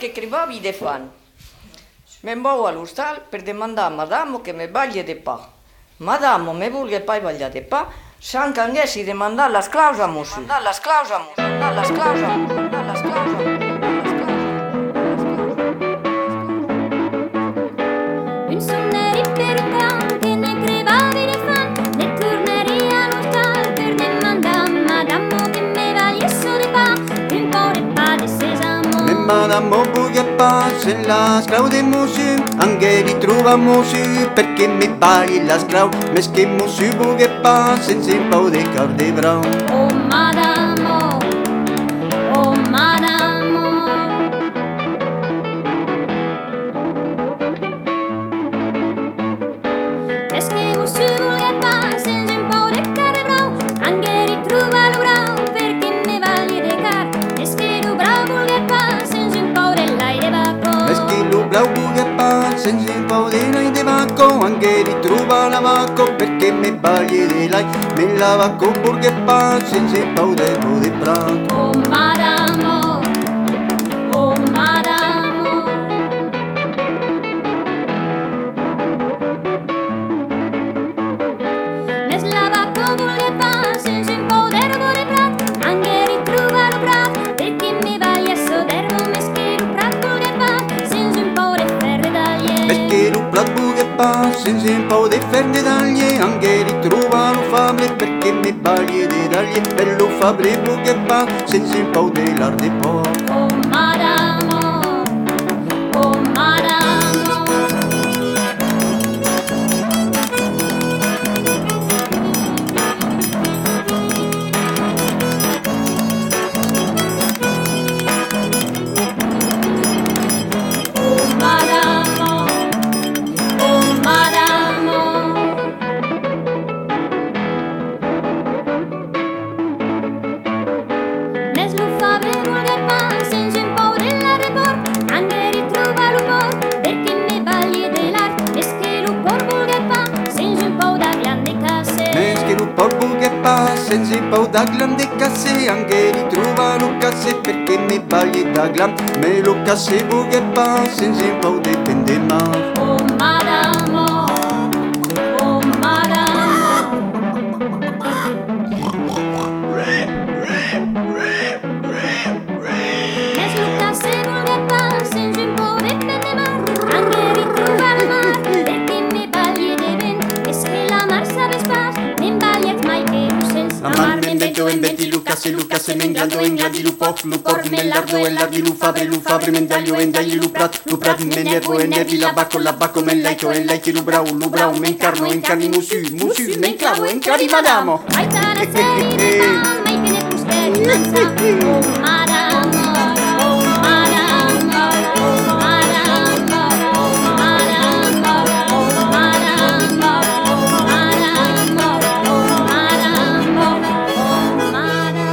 che crepavi de fan. Me vau all'ustal per demandare a madame che me baglie de pa. Madame me vulghe pai baglia de pa, s'anche anghessi demandare la sclausa musu. Une sonnerie perrottante che ne crevavi de fan, ne tornerie all'ustal per demandare a madame che me bagliesse de pa, un po' de pa de sesamo. Me madame buia pa, se la sclau de musu, anche ritrova musu, perché mi bagli la sclau, mes che musu buia pa, senza un po' de car de brown. Oh madame, oh madame. Est-ce que vous voulez pas senza un po' de care brau, anche ritrova lo brau, perché me vagli de car. Est-ce que lo brau voulez pas senza un po' de lai de bacco. Mes che lo blau buia pa, senza un po' de lai de vacco, anche ritrova la vacco, perché mi bagli de lai, me la vacco buia pa, senza un po' de brown. Oh madame, oh madame. Mes la vacco voulez pas senza un po' d'erbo de prat, anche ritrova lo prat, perché mi vaglia so d'erbo, mes che lo prat voulez pas senza un po' de ferre d'aglie. Perché lo plat buia pa, senza un po' de ferne d'aglie, anche ritrova lo fable, perché mi bagli de d'aglie, per lo fable buia pa, senza un po' de lar de po'. Oh madame, oh madame. Oh madame, oh madame. Mes lo fable vuole pas senza un po' della report, anche ritrova lo por, perché me bagli dell'art, es che lo por vuole pas senza un po' da grande casse. Mes che lo por buia pa, senza un po' da grande casse, anche ritrova lo casse, perché mi bagli da glam, me lo casse buia pa, senza un po' de pendema. Oh madame, oh madame. Mes lo casse vuole pas senza un po' de pendemar, anche ritrova la mar, perché me bagli de ben, es che la mar sabes pas, me bagliet mai che tu sens. La mar me invento inventi Lucas e me ingrandi lupor nell'ardo e l'ardi lufabre mendaglio lu prat me nervi la bacco me laito e laiti lu brau me incarni musu me enclavi madamo. Ai tara seri de pan, mai che ne pusperi manza. Oh madame, oh madame, oh madame, oh madame, oh madame, oh madame, oh madame, oh madame.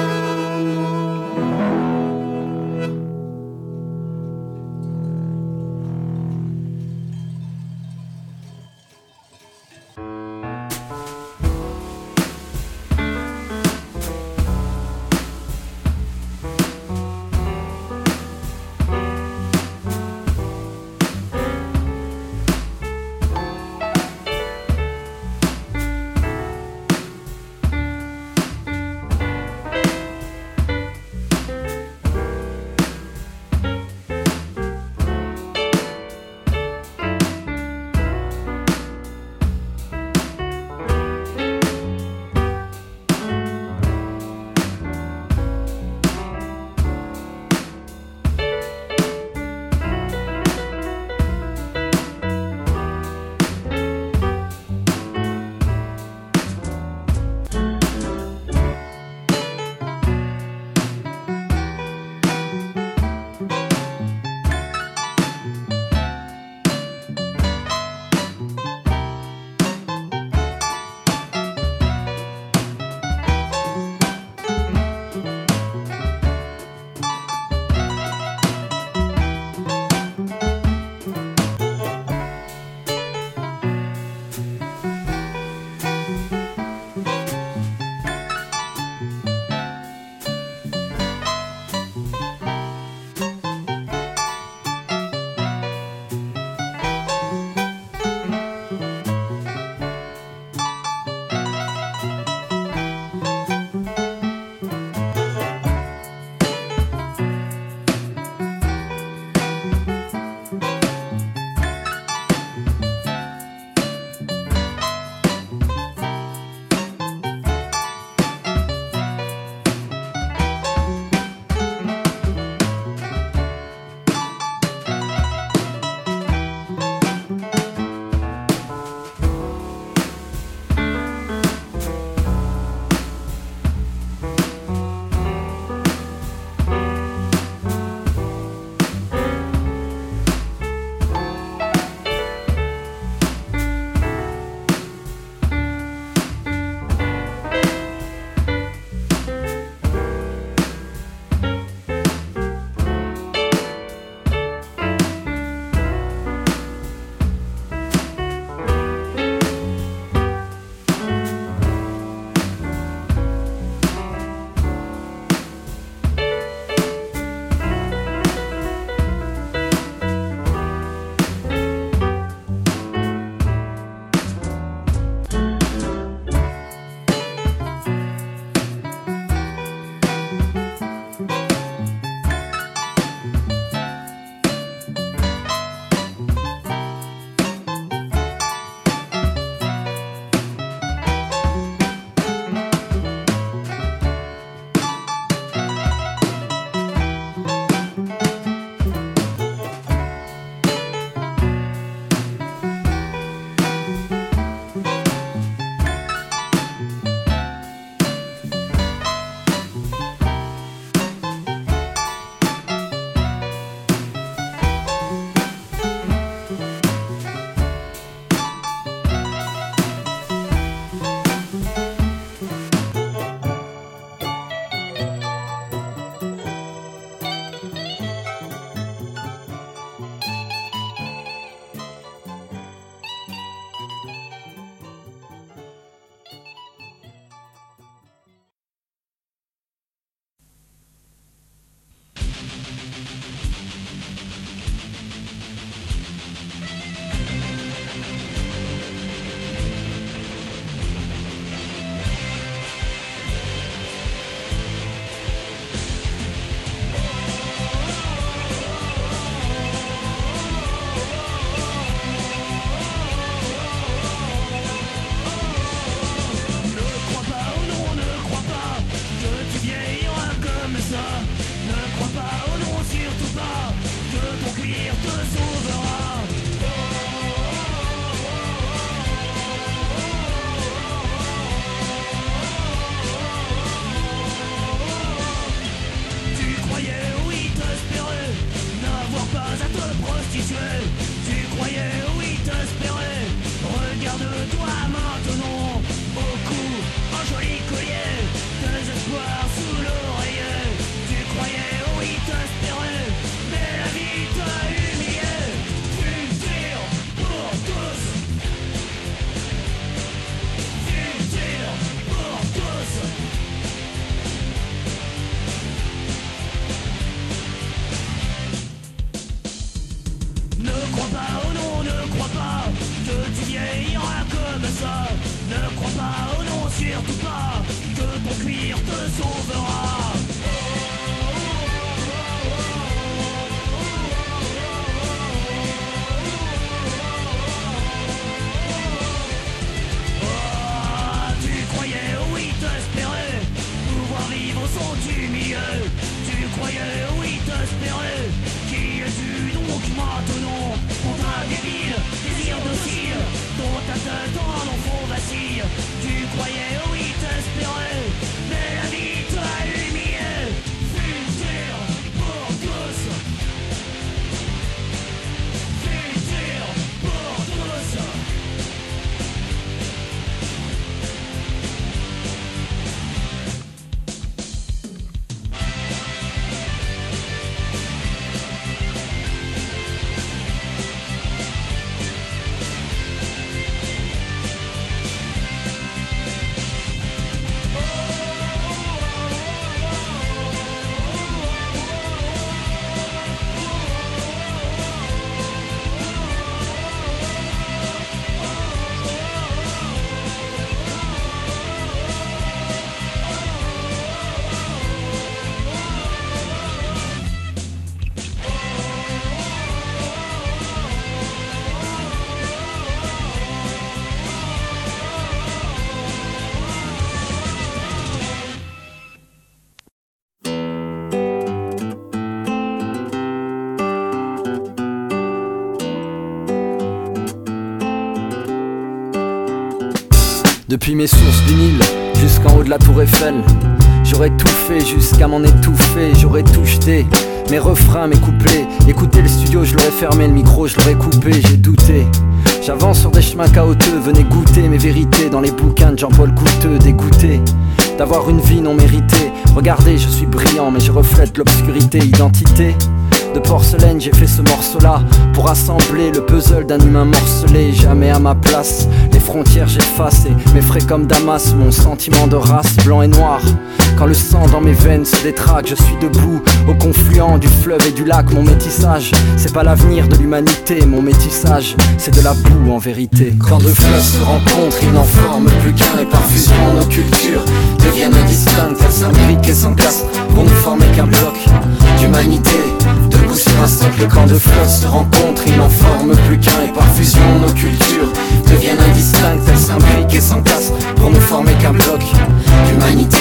Depuis mes sources du Nil jusqu'en haut de la tour Eiffel, j'aurais tout fait jusqu'à m'en étouffer. J'aurais tout jeté, mes refrains, mes couplets. Écoutez le studio, je l'aurais fermé, le micro, je l'aurais coupé. J'ai douté, j'avance sur des chemins chaotiques. Venez goûter mes vérités dans les bouquins de Jean-Paul Couteux. Dégoûté d'avoir une vie non méritée. Regardez, je suis brillant mais je reflète l'obscurité. Identité de porcelaine, j'ai fait ce morceau-là pour assembler le puzzle d'un humain morcelé. Jamais à ma place, les frontières j'efface et m'effraie comme Damas mon sentiment de race blanc et noir. Quand le sang dans mes veines se détraque, je suis debout au confluent du fleuve et du lac. Mon métissage, c'est pas l'avenir de l'humanité. Mon métissage, c'est de la boue en vérité. Quand deux fleuves se rencontrent, ils n'en forment plus qu'un. Et par fusion, nos cultures deviennent indistinctes. Elles s'imbriquent et s'encastrent pour ne former qu'un bloc d'humanité. Debout sur un socle, quand deux fleuves se rencontrent, ils n'en forment plus qu'un. Et par fusion, nos cultures deviennent indistinctes. Elles s'imbriquent et s'encastrent pour ne former qu'un bloc d'humanité.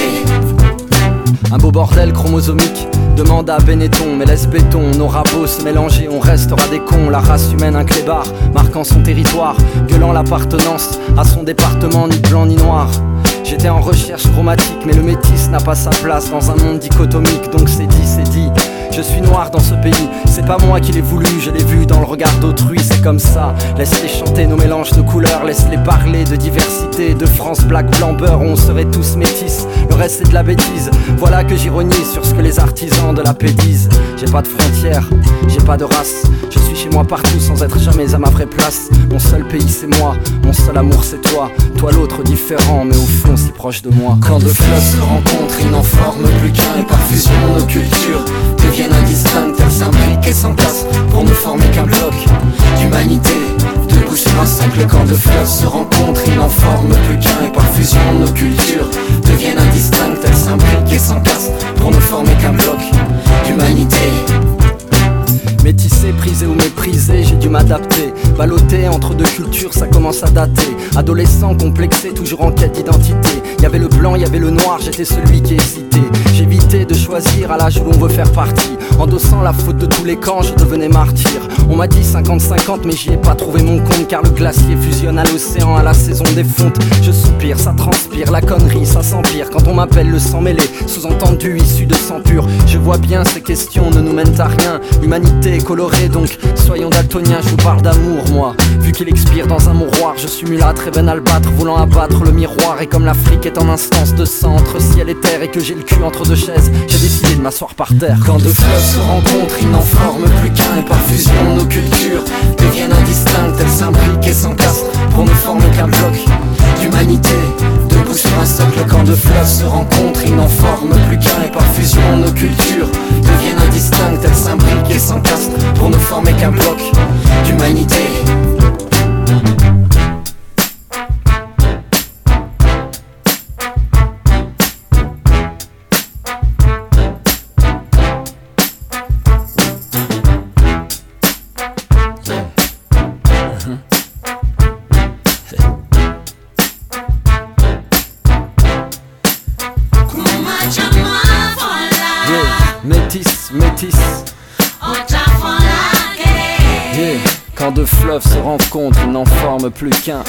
Un beau bordel chromosomique, demande à Benetton, mais laisse béton, nos rabots se mélanger, on restera des cons. La race humaine un clébard, marquant son territoire, violant l'appartenance à son département, ni blanc ni noir. J'étais en recherche chromatique, mais le métis n'a pas sa place dans un monde dichotomique. Donc c'est dit, c'est dit, je suis noir dans ce pays. C'est pas moi qui l'ai voulu, je l'ai vu dans le regard d'autrui. C'est comme ça, laisse-les chanter nos mélanges de couleurs. Laisse-les parler de diversité, de France, black, blanc, beurre. On serait tous métis, le reste c'est de la bêtise. Voilà que j'ironise sur ce que les artisans de la paix disent. J'ai pas de frontières, j'ai pas de race. Je suis chez moi partout sans être jamais à ma vraie place. Mon seul pays c'est moi, mon seul amour c'est toi. Toi l'autre différent mais au fond si proche de moi. Quand deux fleuves se rencontrent, ils n'en forment plus qu'un. Et par fusion nos cultures deviennent indistinctes. Elles s'imbriquent et s'encastrent pour ne former qu'un bloc d'humanité. Debout sur un socle, quand deux fleuves se rencontrent, ils n'en forment plus qu'un. Et par fusion nos cultures deviennent indistinctes. Elles s'imbriquent et s'encastrent pour ne former qu'un bloc d'humanité. Métissé, prisé ou méprisé, j'ai dû m'adapter. Ballotté entre deux cultures, ça commence à dater. Adolescent complexé, toujours en quête d'identité. Y'avait le blanc, y'avait le noir, j'étais celui qui hésitait. J'évitais de choisir à l'âge où l'on veut faire partie. Endossant la faute de tous les camps, je devenais martyr. On m'a dit 50-50 mais j'y ai pas trouvé mon compte. Car le glacier fusionne à l'océan à la saison des fontes. Je soupire, ça transpire, la connerie ça s'empire. Quand on m'appelle le sang mêlé, sous-entendu issu de sang pur. Je vois bien ces questions ne nous mènent à rien. L'humanité est colorée donc soyons daltoniens. Je vous parle d'amour moi, vu qu'il expire dans un mouroir. Je suis mulâtre et ben albâtre, voulant abattre le miroir. Et comme l'Afrique est en instance de sang entre ciel et terre, et que j'ai le cul entre deux chaises, j'ai décidé de m'asseoir par terre. Quand deux fleuves se rencontrent, ils n'en forment plus qu'un. Et par fusion nos cultures deviennent indistinctes. Elles s'imbriquent et s'encastrent pour ne former qu'un bloc d'humanité. Debout sur un socle, quand deux fleuves se rencontrent, ils n'en forment plus qu'un. Et par fusion nos cultures deviennent indistinctes. Elles s'imbriquent et s'encastrent pour ne former qu'un bloc d'humanité. Métis, yeah. Quand deux fleuves se rencontrent, ils n'en forment plus qu'un.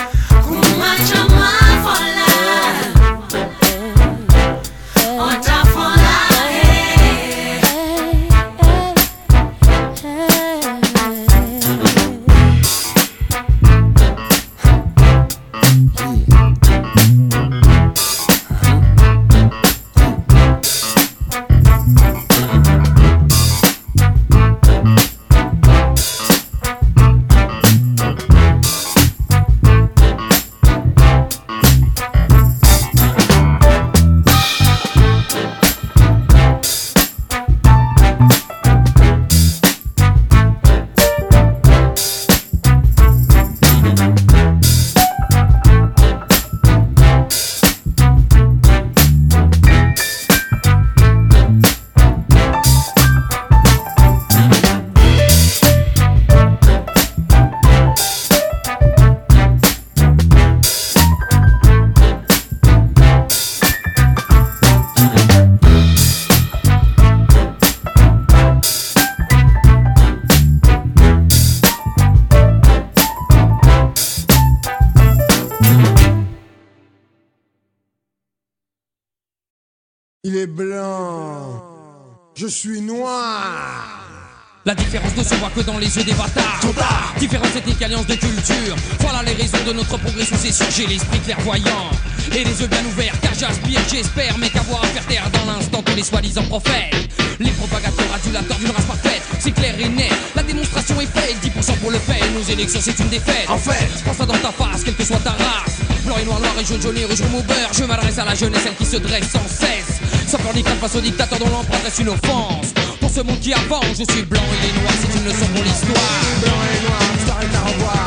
Il est blanc. Je suis noir. La différence ne se voit que dans les yeux des bâtards. Différence ethnique, alliance de culture. Voilà les raisons de notre progrès succession. J'ai l'esprit clairvoyant et les yeux bien ouverts, car j'aspire, j'espère, mais qu'avoir à faire taire dans l'instant tous les soi-disant prophètes. Les propagateurs adulateurs d'une race parfaite, c'est clair et net. La démonstration est faite, 10% pour le fait. Nos élections c'est une défaite. En fait, pense ça dans ta face, quelle que soit ta race. Blanc et noir, noir et jaune, jaune et rouge, rouge au beurre. Je m'adresse à la jeunesse, celle qui se dresse sans cesse. Sans peur ni crainte face au dictateur dont l'empreinte reste une offense. Pour ce monde qui avance, je suis blanc et les noirs, c'est une leçon pour l'histoire. Blanc et noir, l'histoire est à revoir.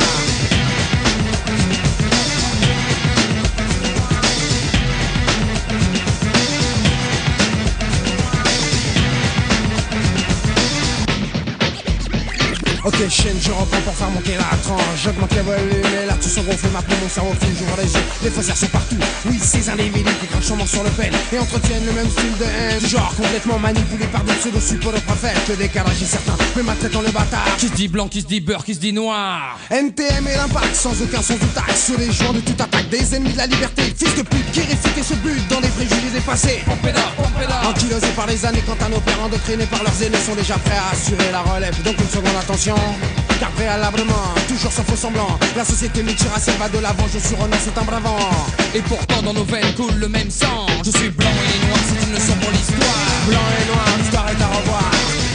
Ok chaîne, je reprends pour faire monter la tranche. J'augmente les volumes et là tout s'engonfle. Ma plume, mon cerveau fume, j'ouvre les yeux. Les faussaires sont partout. Oui, ces individus qui crachent sûrement sur le pen et entretiennent le même style de haine. Du genre complètement manipulé par des pseudo-suppos de prophètes. Le décalage est certain, mais maltraitant le bâtard. Qui se dit blanc, qui se dit beurre, qui se dit noir. NTM et l'impact, sans aucun sens ou taxe. Sur les joints de toute attaque, des ennemis de la liberté. Fils de pute qui réfutent et se butent dans des préjugés dépassés. Pompéda. Ankylosés par les années, quant à nos pères endoctrinés par leurs aînés, sont déjà prêts à assurer la relève. Donc une seconde attention, car préalablement, toujours sans faux semblant, la société multiraciale va de l'avant, je suis Renan, c'est un bravant. Et pourtant dans nos veines coule le même sang. Je suis blanc et les noirs, c'est une leçon pour l'histoire. Blanc et noir, l'histoire est à revoir.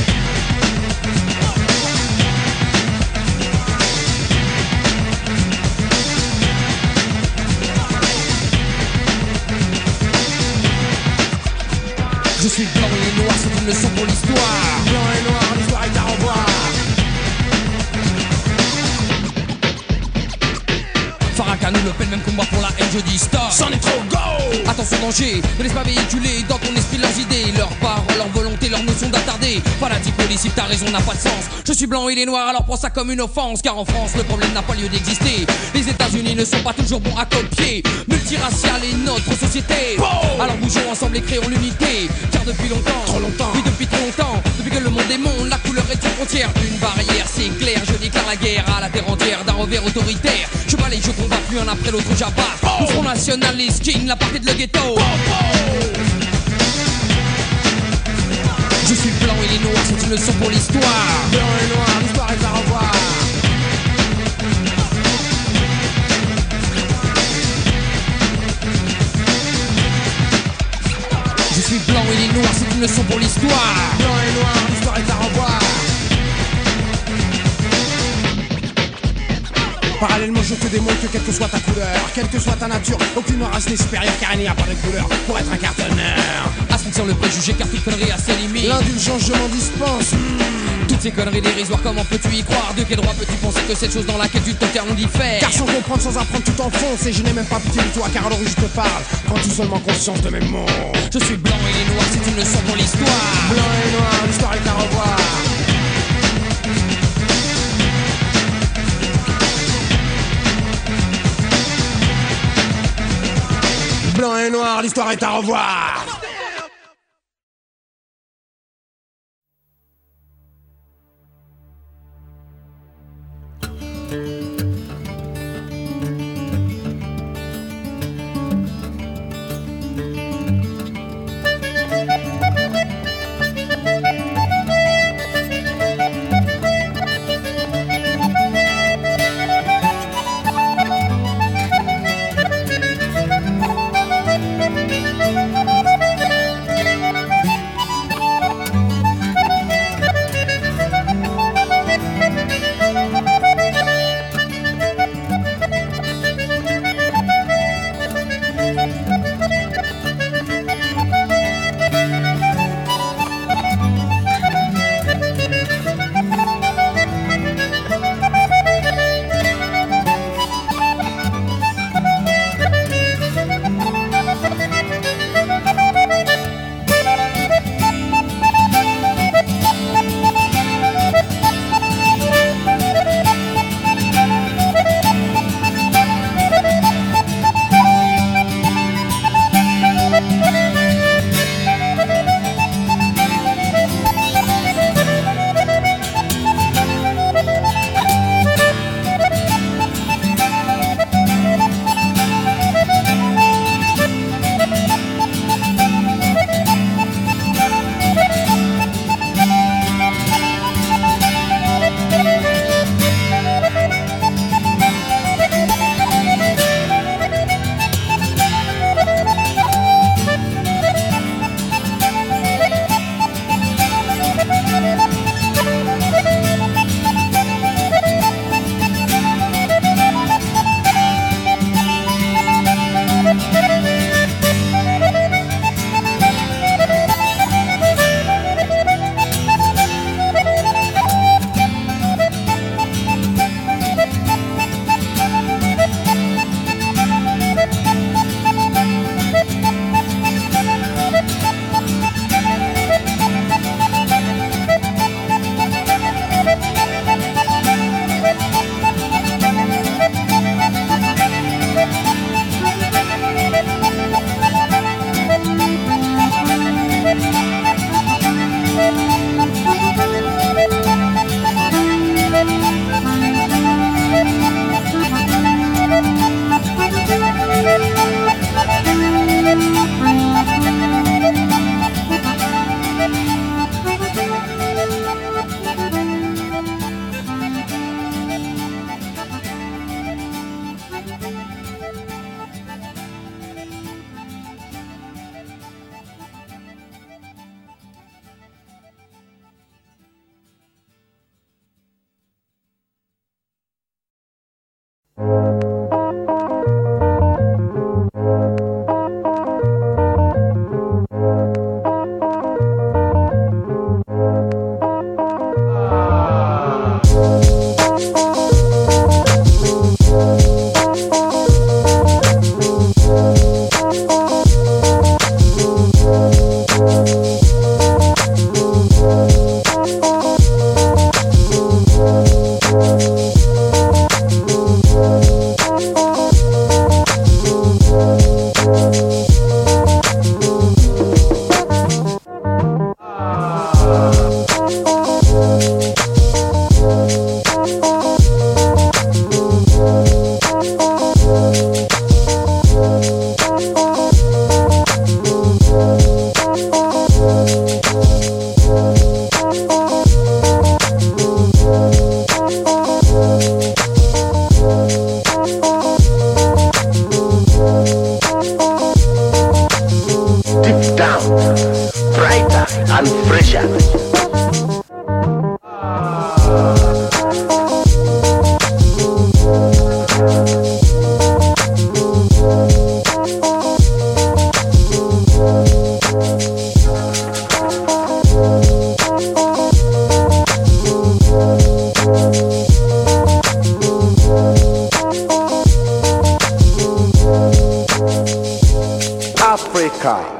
Je suis blanc et les noirs, c'est une leçon pour l'histoire. Blanc et noir, l'histoire est à revoir. Farrakhan ou Le Pen, même combat pour la haine, je dis stop. C'en est trop, go. Attention danger, ne laisse pas véhiculer dans ton esprit leurs idées, leurs paroles, leur volonté, leur notion d'attardé. Fanatique politique, ta raison n'a pas de sens. Je suis blanc et les noirs, alors prends ça comme une offense. Car en France, le problème n'a pas lieu d'exister. Les États-Unis ne sont pas toujours bons à copier. Multiracial est notre société. Alors bougeons ensemble et créons l'unité. Car depuis longtemps, Trop longtemps. oui depuis trop longtemps, depuis que le monde est monde, la couleur est une frontière. Une barrière, c'est clair, je déclare la guerre à la terre entière d'un revers autoritaire. Je balaye, je combat, plus un après l'autre j'abatte. Nous Front nationaliste, king, la partie de le ghetto. Je suis blanc et les noirs, c'est une leçon pour l'histoire. Blanc et noir, l'histoire est à revoir. Je suis blanc et les noirs, c'est une leçon pour l'histoire. Blanc et noir, l'histoire est à revoir. Parallèlement, je te démontre que quelle que soit ta couleur, quelle que soit ta nature, aucune race n'est supérieure car il n'y a pas de couleur pour être un cartonneur. Asphyxiant le préjugé car toute connerie a ses limites. L'indulgence, je m'en dispense. Toutes ces conneries dérisoires, comment peux-tu y croire? De quel droit peux-tu penser que cette chose dans laquelle tu te terres nous diffère? Car sans comprendre, sans apprendre, tout enfonce. Et je n'ai même pas pitié de toi car alors où je te parle, prends-tu seulement conscience de mes mots. Je suis blanc et les noirs, c'est une leçon pour l'histoire. Blanc et noir, l'histoire est à revoir. Blanc et noir, l'histoire est à revoir. sky.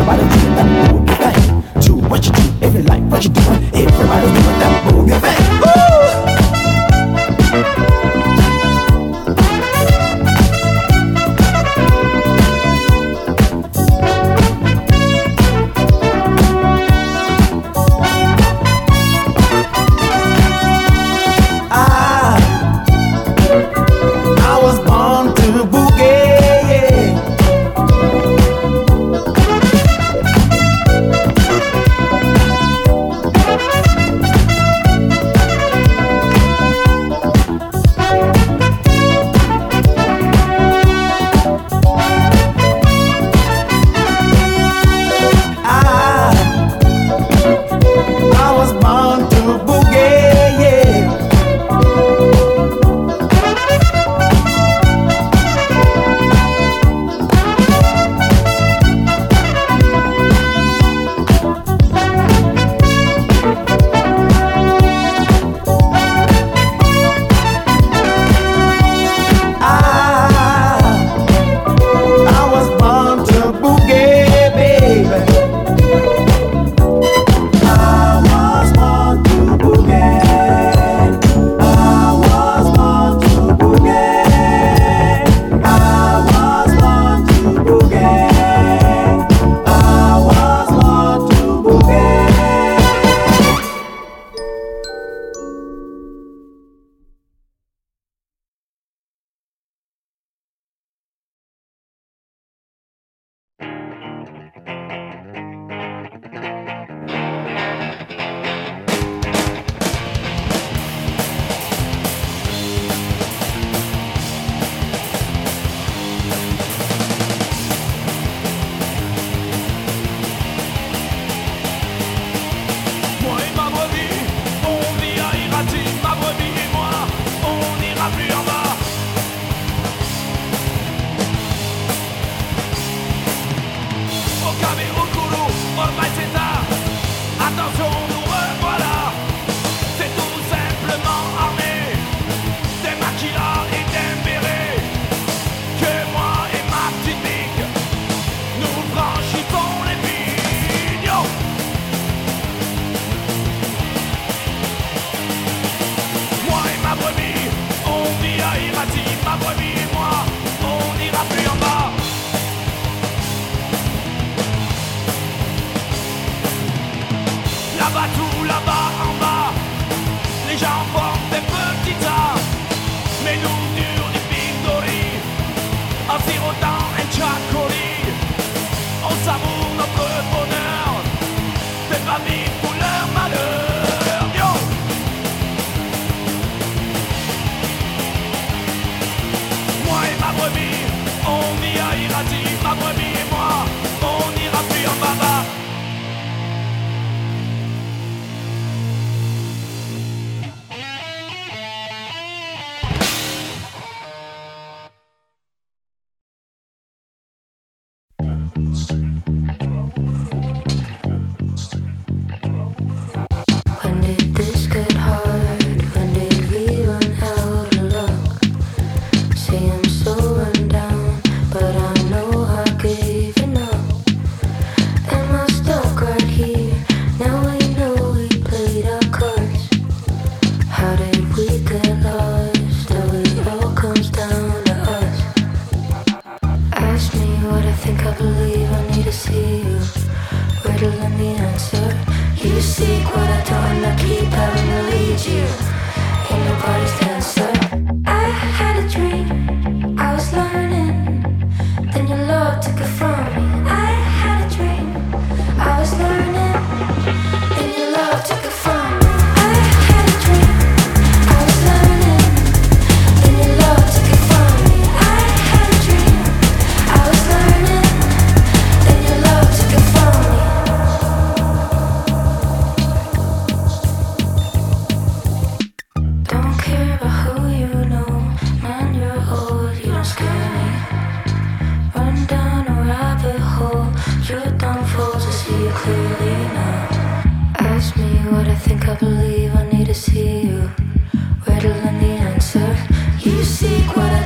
Everybody doing that boogie thing. Do what you do, if you like what you doing. Everybody doing that boogie thing.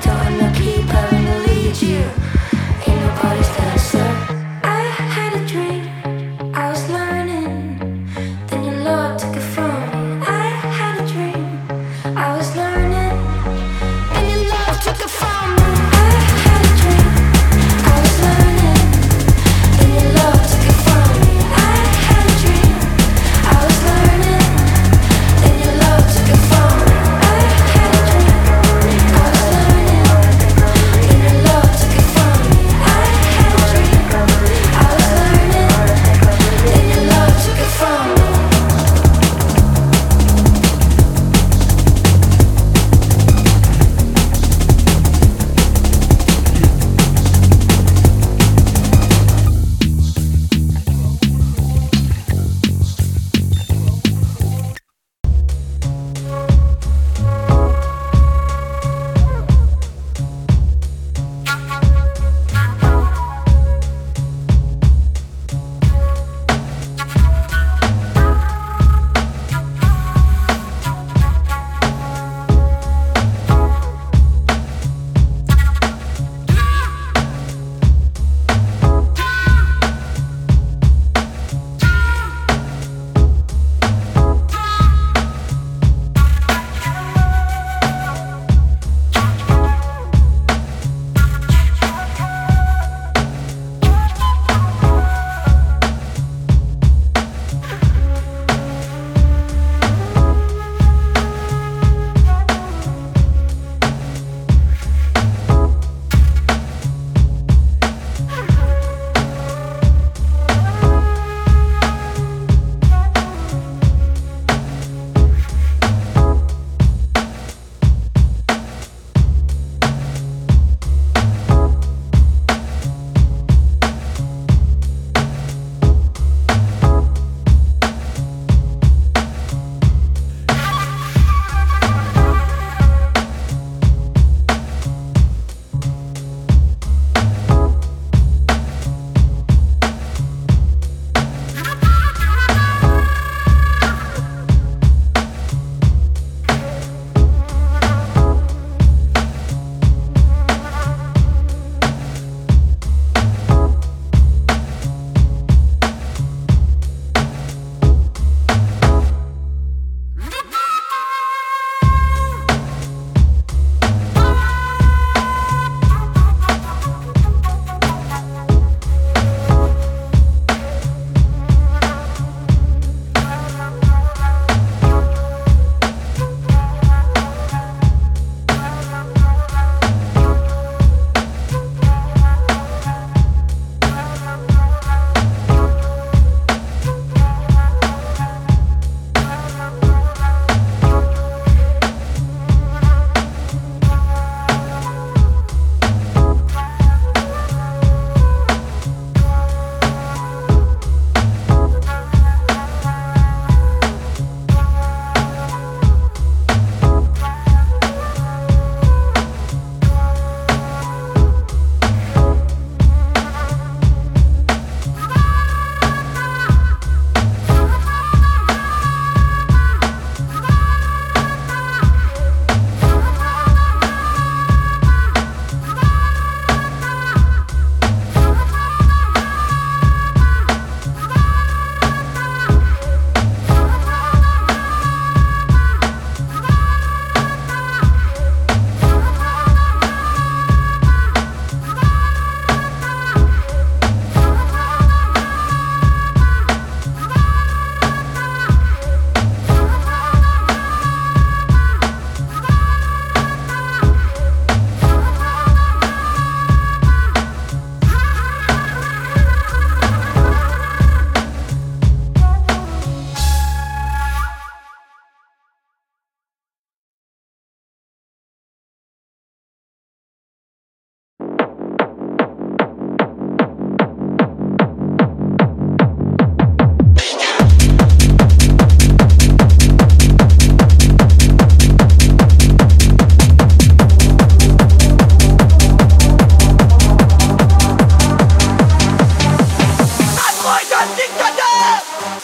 Dream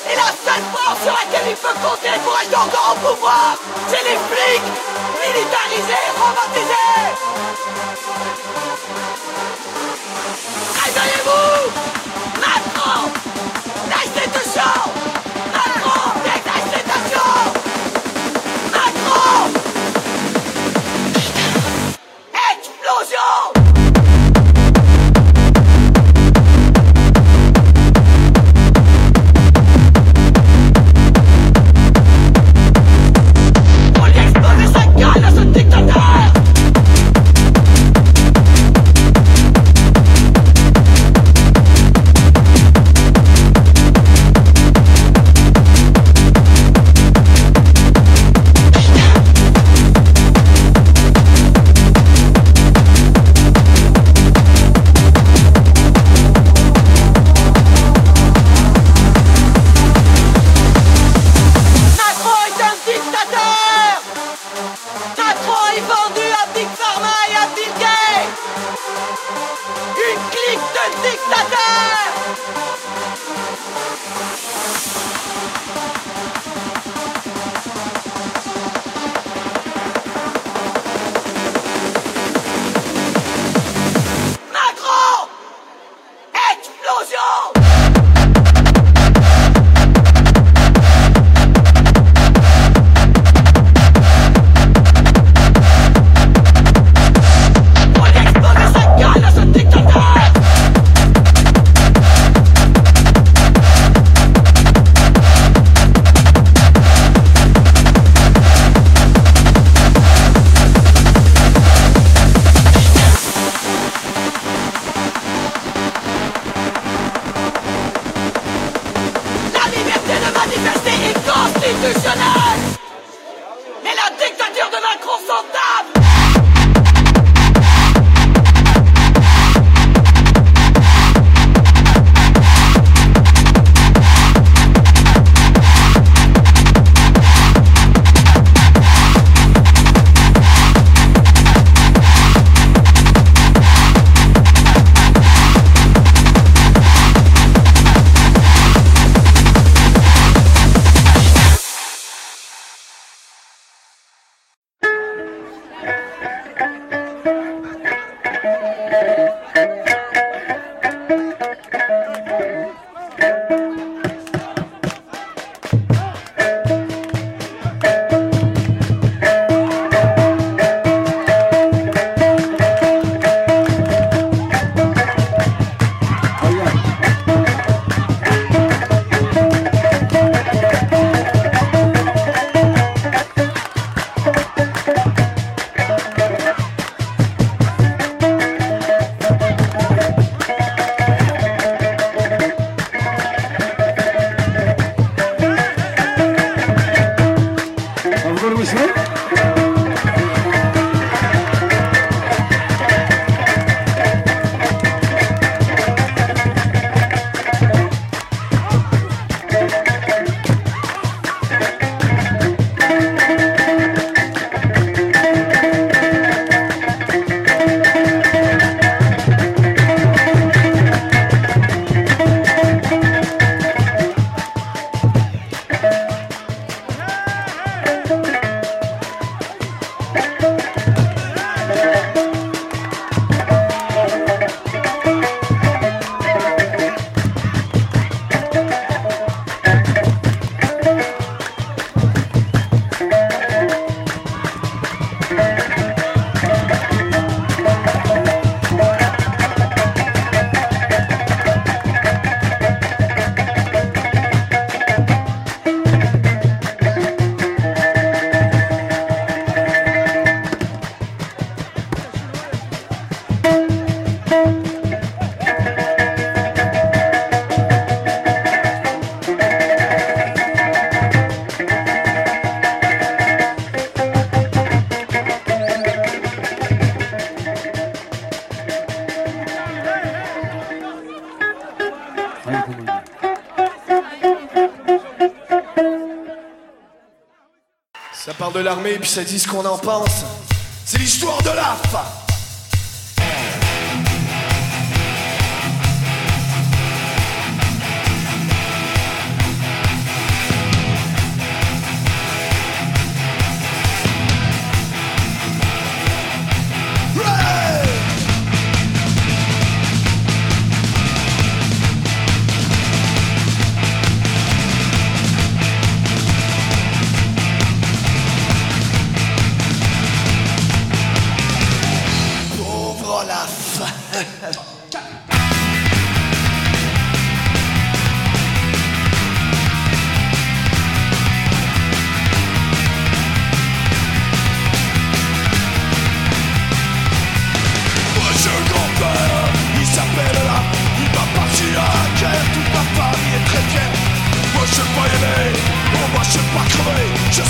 Et la seule force sur laquelle il peut compter pour être encore au pouvoir, c'est les flics militarisés, robotisés. Réveillez-vous! Macron! L'institution! Macron! Des institutions! Macron! Explosion! Mais la dictature de Macron s'entame. Ça parle de l'armée et puis ça dit ce qu'on en pense. C'est l'histoire de l'AF.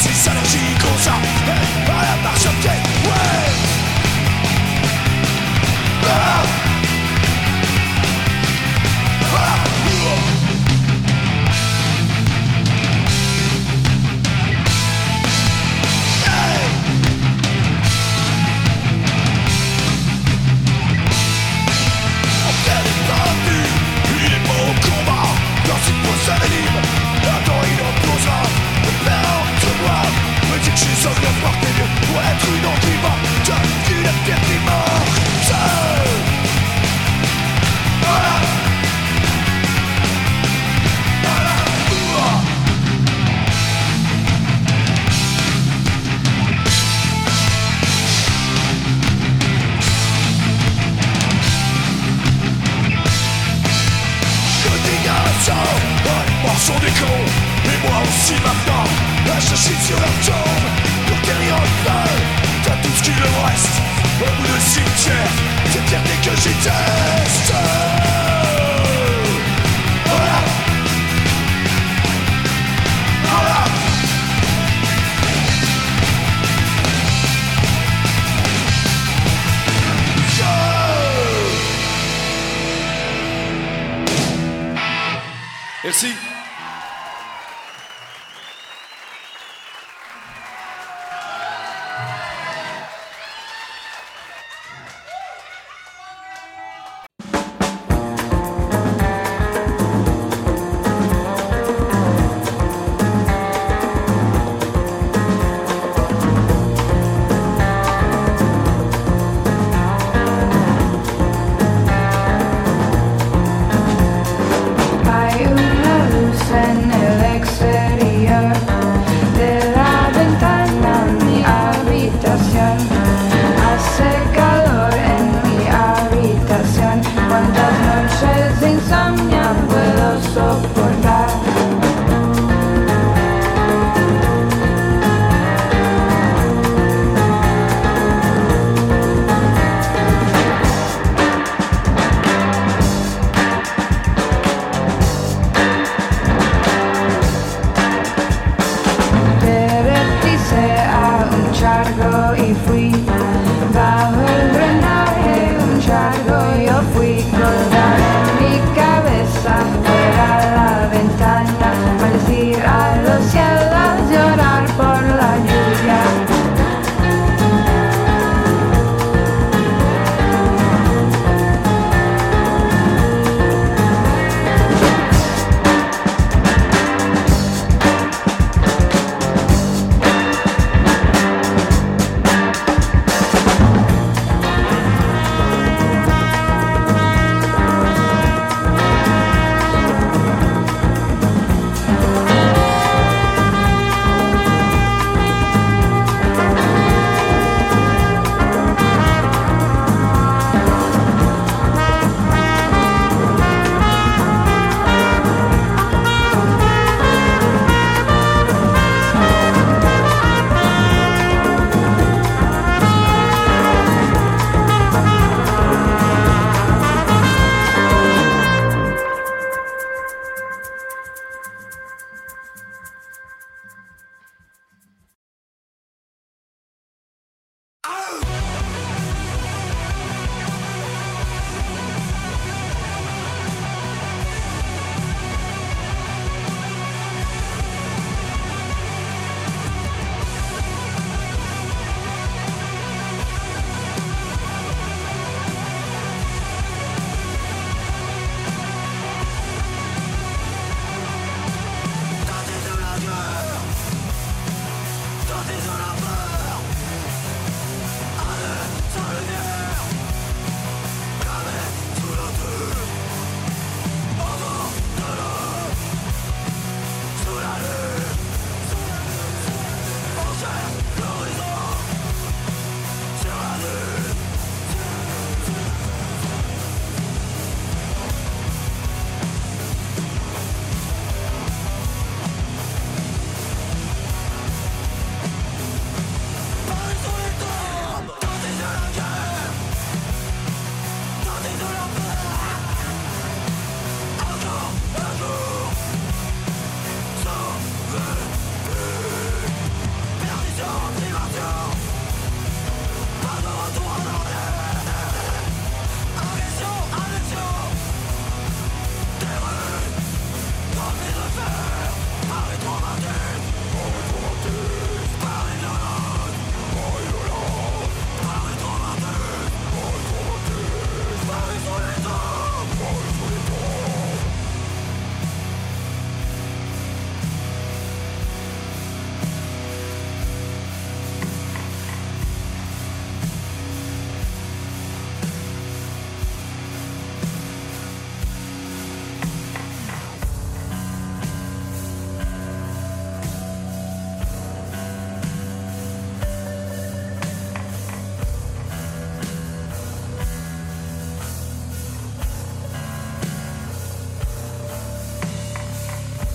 6 allergiques comme ça, à la marche à pied, ouais. Ah. Ah. Hey. On perd les parties, il est bon au combat. Dans cette pause anonyme, attends il opposera. Le père en te voit, me dit que je suis seul de porter mieux pour être une anti-mort. J'ai vu la terre des morts, seul. Voilà. Voilà. Ouah. Le dégât, les morts sont des cons, et moi aussi maintenant. Là je chie sur leur tombe, pour qu'il rien ne veut. T'as tout ce qu'il leur reste, au bout de cimetière, cette fierté que j'y teste. Voilà. Voilà. Merci.